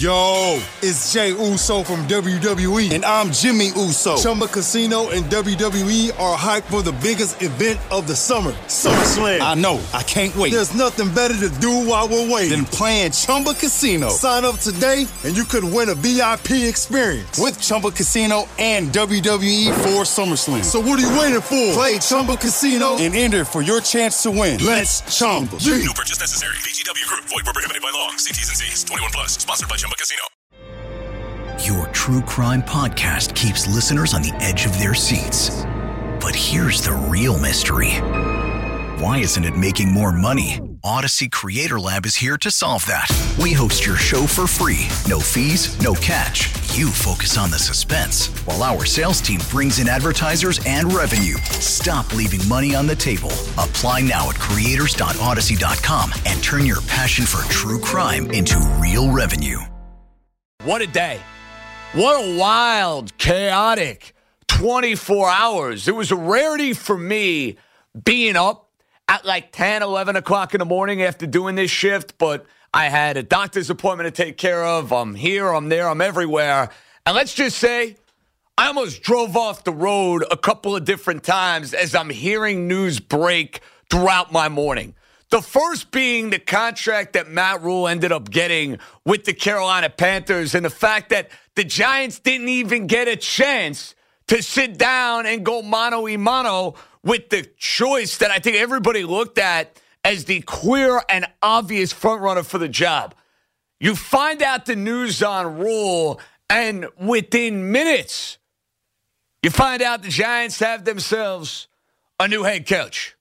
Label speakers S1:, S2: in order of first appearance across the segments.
S1: Yo, it's Jay Uso from WWE, and I'm Jimmy Uso. Chumba Casino and WWE are hyped for the biggest event of the summer, SummerSlam. I know, I can't wait. There's nothing better to do while we're waiting than playing Chumba Casino. Sign up today, and you could win a VIP experience with Chumba Casino and WWE for SummerSlam. So what are you waiting for? Play Chumba Casino and enter for your chance to win. Let's Chumba.
S2: No purchase necessary. VGW Group. Void where prohibited by law. See T's and C's. 21 plus. Sponsored by Chumba Casino.
S3: Your true crime podcast keeps listeners on the edge of their seats. But here's the real mystery. Why isn't it making more money? Odyssey Creator Lab is here to solve that. We host your show for free. No fees, no catch. You focus on the suspense, while our sales team brings in advertisers and revenue. Stop leaving money on the table. Apply now at creators.odyssey.com and turn your passion for true crime into real revenue.
S4: What a day. What a wild, chaotic 24 hours. It was a rarity for me being up at like 10, 11 o'clock in the morning after doing this shift, but I had a doctor's appointment to take care of. I'm here, I'm there, I'm everywhere. And let's just say I almost drove off the road a couple of different times as I'm hearing news break throughout my morning. The first being the contract that Matt Rule ended up getting with the Carolina Panthers, and the fact that the Giants didn't even get a chance to sit down and go mano-a-mano with the choice that I think everybody looked at as the clear and obvious frontrunner for the job. You find out the news on Rule, and within minutes, you find out the Giants have themselves a new head coach,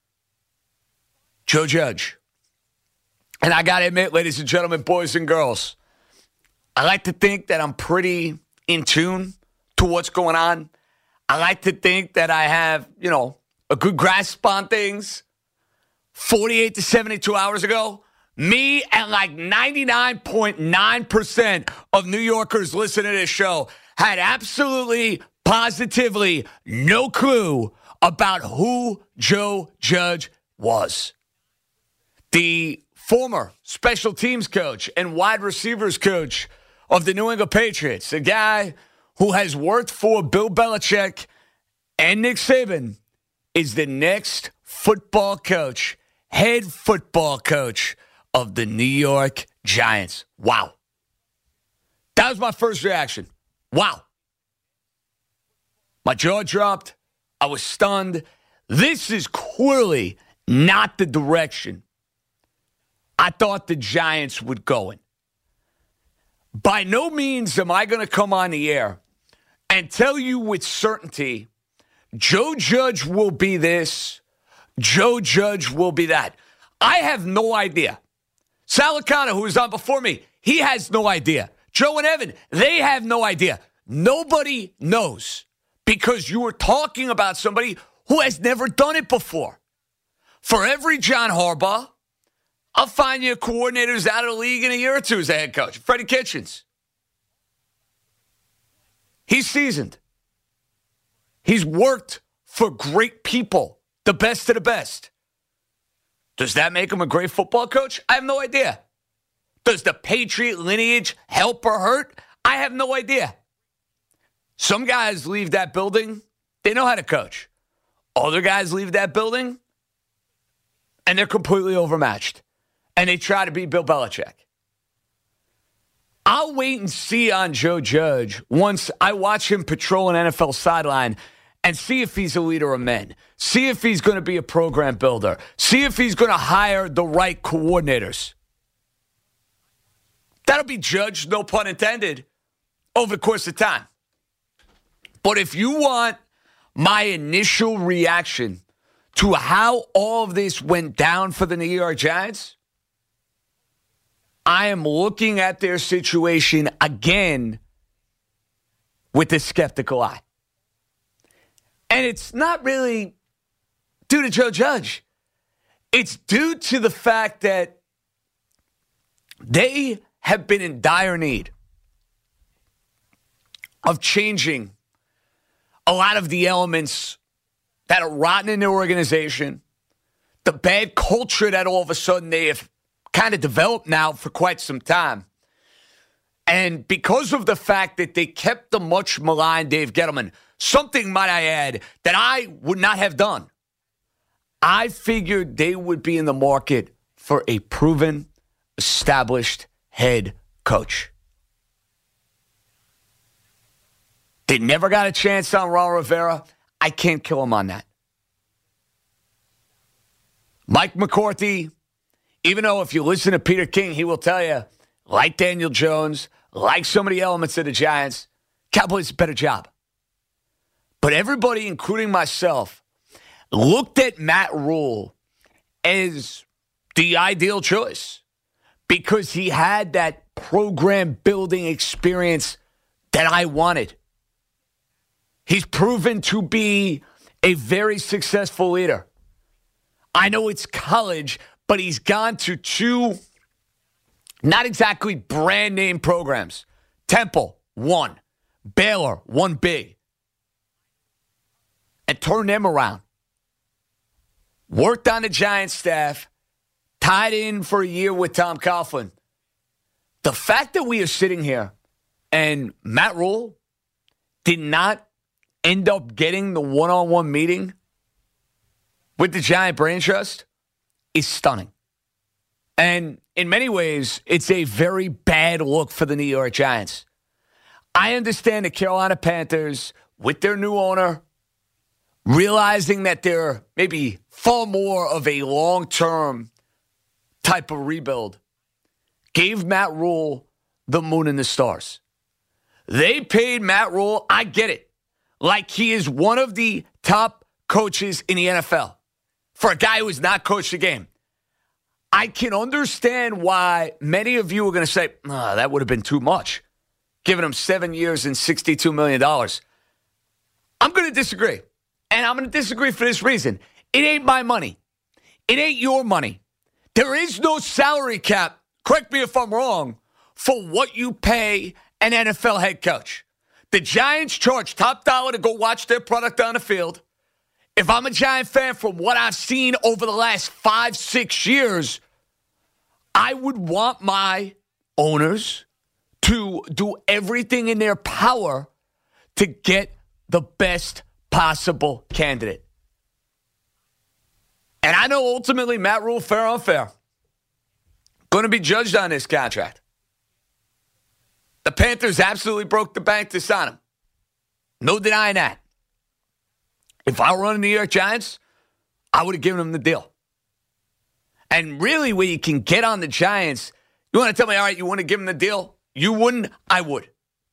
S4: Joe Judge. And I got to admit, ladies and gentlemen, boys and girls, I like to think that I'm pretty in tune to what's going on. I like to think that I have, a good grasp on things. 48 to 72 hours ago, me and like 99.9% of New Yorkers listening to this show had absolutely, positively no clue about who Joe Judge was. The former special teams coach and wide receivers coach of the New England Patriots, a guy who has worked for Bill Belichick and Nick Saban, is the next football coach, head football coach of the New York Giants. Wow. That was my first reaction. Wow. My jaw dropped. I was stunned. This is clearly not the direction I thought the Giants would go in. By no means am I going to come on the air and tell you with certainty Joe Judge will be this, Joe Judge will be that. I have no idea. Sal Licata, who was on before me, he has no idea. Joe and Evan, they have no idea. Nobody knows, because you were talking about somebody who has never done it before. For every John Harbaugh, I'll find you coordinators out of the league in a year or two as a head coach. Freddie Kitchens. He's seasoned. He's worked for great people, the best of the best. Does that make him a great football coach? I have no idea. Does the Patriot lineage help or hurt? I have no idea. Some guys leave that building, they know how to coach. Other guys leave that building, and they're completely overmatched. And they try to beat Bill Belichick. I'll wait and see on Joe Judge once I watch him patrol an NFL sideline and see if he's a leader of men. See if he's going to be a program builder. See if he's going to hire the right coordinators. That'll be judged, no pun intended, over the course of time. But if you want my initial reaction to how all of this went down for the New York Giants, I am looking at their situation again with a skeptical eye. And it's not really due to Joe Judge. It's due to the fact that they have been in dire need of changing a lot of the elements that are rotten in their organization, the bad culture that all of a sudden they have kind of developed now for quite some time. And because of the fact that they kept the much maligned Dave Gettleman, something, might I add, that I would not have done, I figured they would be in the market for a proven, established head coach. They never got a chance on Ron Rivera. I can't kill him on that. Mike McCarthy, even though if you listen to Peter King, he will tell you, like Daniel Jones, like so many elements of the Giants, Cowboys did a better job. But everybody, including myself, looked at Matt Rule as the ideal choice because he had that program building experience that I wanted. He's proven to be a very successful leader. I know it's college, but he's gone to two not exactly brand name programs. Temple, won. Baylor, won big. And turned them around. Worked on the Giants staff. Tied in for a year with Tom Coughlin. The fact that we are sitting here and Matt Rule did not end up getting the one-on-one meeting with the Giant Brain Trust is stunning. And in many ways, it's a very bad look for the New York Giants. I understand the Carolina Panthers, with their new owner, realizing that they're maybe far more of a long-term type of rebuild, gave Matt Rule the moon and the stars. They paid Matt Rule, I get it, like he is one of the top coaches in the NFL. For a guy who has not coached a game. I can understand why many of you are going to say, that would have been too much, giving him 7 years and $62 million. I'm going to disagree. And I'm going to disagree for this reason. It ain't my money. It ain't your money. There is no salary cap, correct me if I'm wrong, for what you pay an NFL head coach. The Giants charge top dollar to go watch their product on the field. If I'm a Giant fan, from what I've seen over the last 5-6 years, I would want my owners to do everything in their power to get the best possible candidate. And I know ultimately Matt Rule, fair or unfair, going to be judged on this contract. The Panthers absolutely broke the bank to sign him. No denying that. If I were running the New York Giants, I would have given him the deal. And really, where you can get on the Giants, you want to tell me, all right, you want to give him the deal? You wouldn't? I would.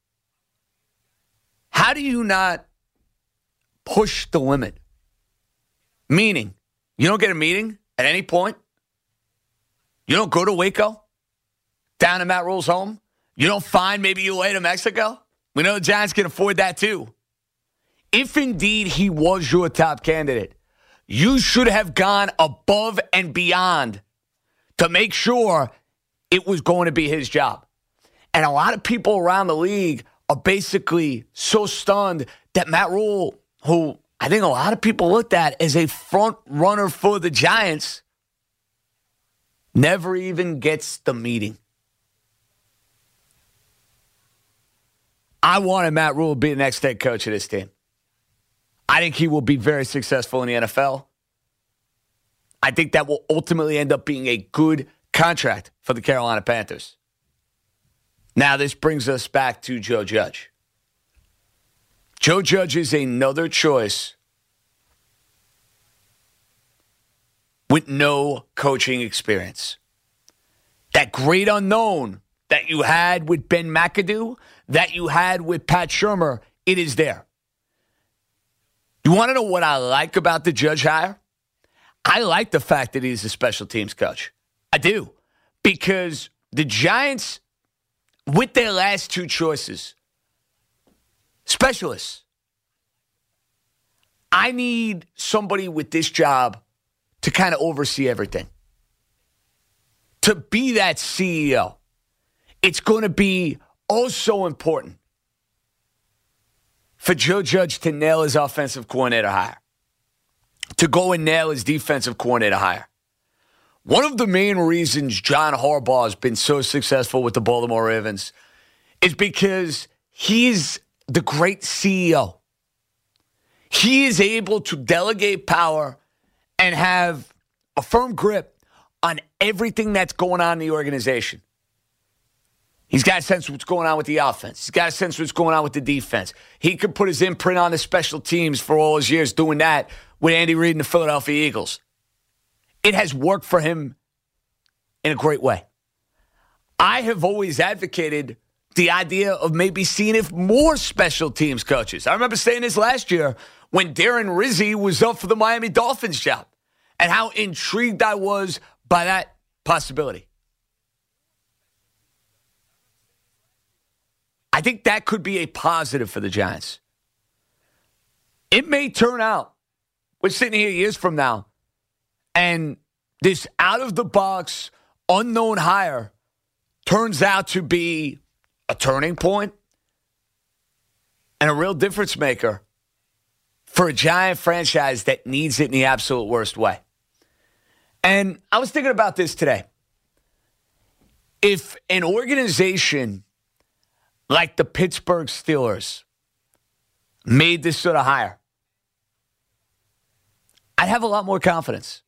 S4: How do you not push the limit? Meaning, you don't get a meeting at any point? You don't go to Waco? Down to Matt Rule's home? You don't find maybe you away to Mexico? We know the Giants can afford that too. If indeed he was your top candidate, you should have gone above and beyond to make sure it was going to be his job. And a lot of people around the league are basically so stunned that Matt Rule, who I think a lot of people looked at as a front runner for the Giants, never even gets the meeting. I wanted Matt Rule to be the next head coach of this team. I think he will be very successful in the NFL. I think that will ultimately end up being a good contract for the Carolina Panthers. Now, this brings us back to Joe Judge. Joe Judge is another choice with no coaching experience. That great unknown that you had with Ben McAdoo, that you had with Pat Shurmur, it is there. You want to know what I like about the Judge hire? I like the fact that he's a special teams coach. I do. Because the Giants, with their last two choices, specialists, I need somebody with this job to kind of oversee everything. To be that CEO. It's going to be oh so important for Joe Judge to nail his offensive coordinator hire, to go and nail his defensive coordinator hire. One of the main reasons John Harbaugh has been so successful with the Baltimore Ravens is because he's the great CEO. He is able to delegate power and have a firm grip on everything that's going on in the organization. He's got a sense of what's going on with the offense. He's got a sense of what's going on with the defense. He could put his imprint on the special teams for all his years doing that with Andy Reid and the Philadelphia Eagles. It has worked for him in a great way. I have always advocated the idea of maybe seeing if more special teams coaches. I remember saying this last year when Darren Rizzi was up for the Miami Dolphins job and how intrigued I was by that possibility. I think that could be a positive for the Giants. It may turn out, we're sitting here years from now, and this out-of-the-box, unknown hire turns out to be a turning point and a real difference maker for a Giant franchise that needs it in the absolute worst way. And I was thinking about this today. If an organization like the Pittsburgh Steelers made this sort of hire, I'd have a lot more confidence.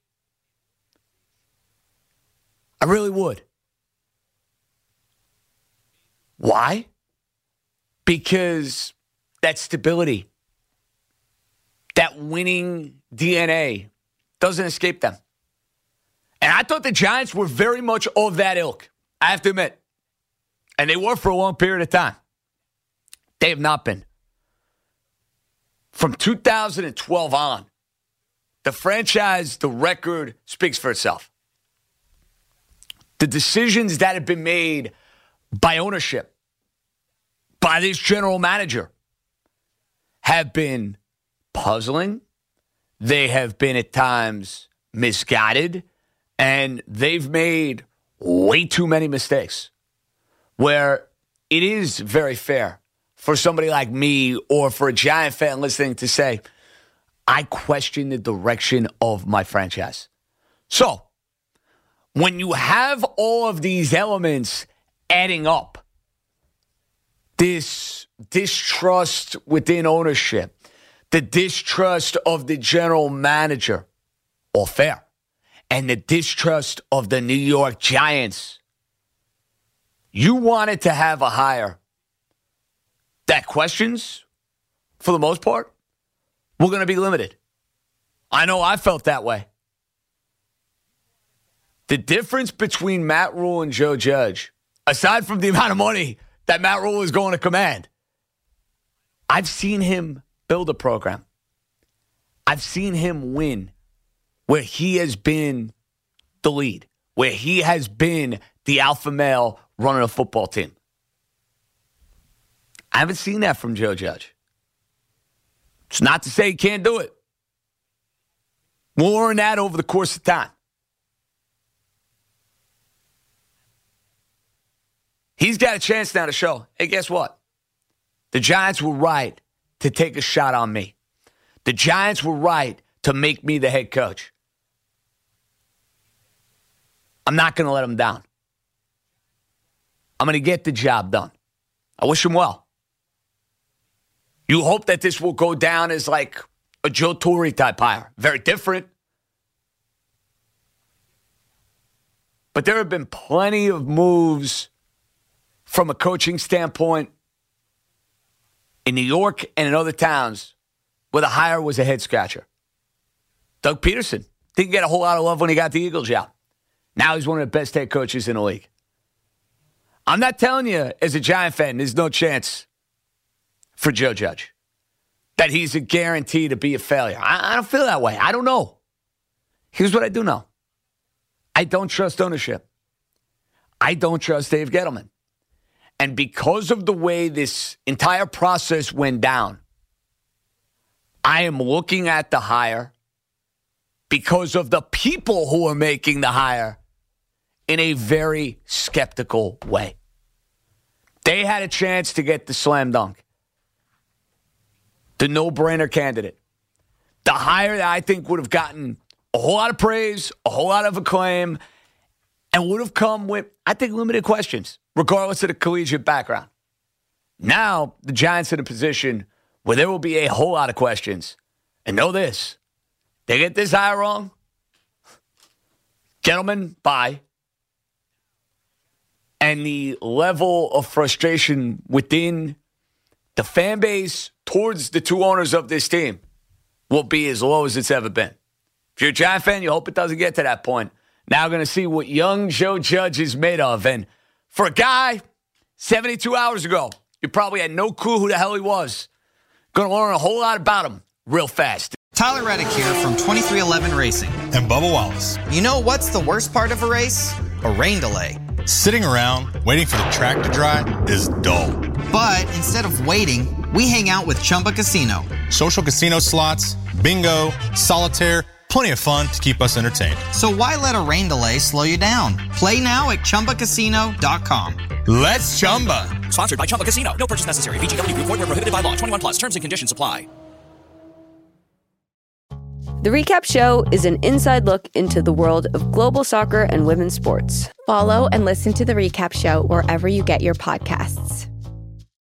S4: I really would. Why? Because that stability, that winning DNA doesn't escape them. And I thought the Giants were very much of that ilk, I have to admit. And they were for a long period of time. They have not been. From 2012 on, the franchise, the record speaks for itself. The decisions that have been made by ownership, by this general manager, have been puzzling. They have been at times misguided, and they've made way too many mistakes where it is very fair for somebody like me or for a Giant fan listening to say, I question the direction of my franchise. So, when you have all of these elements adding up, this distrust within ownership, the distrust of the general manager, all fair, and the distrust of the New York Giants, you wanted to have a hire that questions, for the most part, were going to be limited. I know I felt that way. The difference between Matt Rule and Joe Judge, aside from the amount of money that Matt Rule is going to command, I've seen him build a program. I've seen him win where he has been the lead, where he has been the alpha male running a football team. I haven't seen that from Joe Judge. It's not to say he can't do it. We'll learn that over the course of time. He's got a chance now to show, hey, guess what? The Giants were right to take a shot on me. The Giants were right to make me the head coach. I'm not going to let him down. I'm going to get the job done. I wish him well. You hope that this will go down as like a Joe Torre type hire. Very different. But there have been plenty of moves from a coaching standpoint in New York and in other towns where the hire was a head scratcher. Doug Peterson didn't get a whole lot of love when he got the Eagles job. Now he's one of the best head coaches in the league. I'm not telling you, as a Giant fan, there's no chance for Joe Judge that he's a guarantee to be a failure. I don't feel that way. I don't know. Here's what I do know. I don't trust ownership. I don't trust Dave Gettleman. And because of the way this entire process went down, I am looking at the hire because of the people who are making the hire in a very skeptical way. They had a chance to get the slam dunk, the no-brainer candidate, the hire that I think would have gotten a whole lot of praise, a whole lot of acclaim, and would have come with, I think, limited questions, regardless of the collegiate background. Now, the Giants in a position where there will be a whole lot of questions. And know this, they get this hire wrong, gentlemen, bye. And the level of frustration within the fan base towards the two owners of this team will be as low as it's ever been. If you're a Giant fan, you hope it doesn't get to that point. Now going to see what young Joe Judge is made of. And for a guy 72 hours ago, you probably had no clue who the hell he was. Going to learn a whole lot about him real fast.
S5: Tyler Reddick here from 2311 Racing.
S6: And Bubba Wallace.
S5: You know what's the worst part of a race? A rain delay.
S6: Sitting around waiting for the track to dry is dull.
S5: But instead of waiting, we hang out with Chumba Casino.
S6: Social casino slots, bingo, solitaire, plenty of fun to keep us entertained.
S5: So why let a rain delay slow you down? Play now at ChumbaCasino.com.
S6: Let's Chumba.
S7: Sponsored by Chumba Casino. No purchase necessary. VGW Group. Void where prohibited by law. 21 plus. Terms and conditions apply.
S8: The Recap Show is an inside look into the world of global soccer and women's sports.
S9: Follow and listen to The Recap Show wherever you get your podcasts.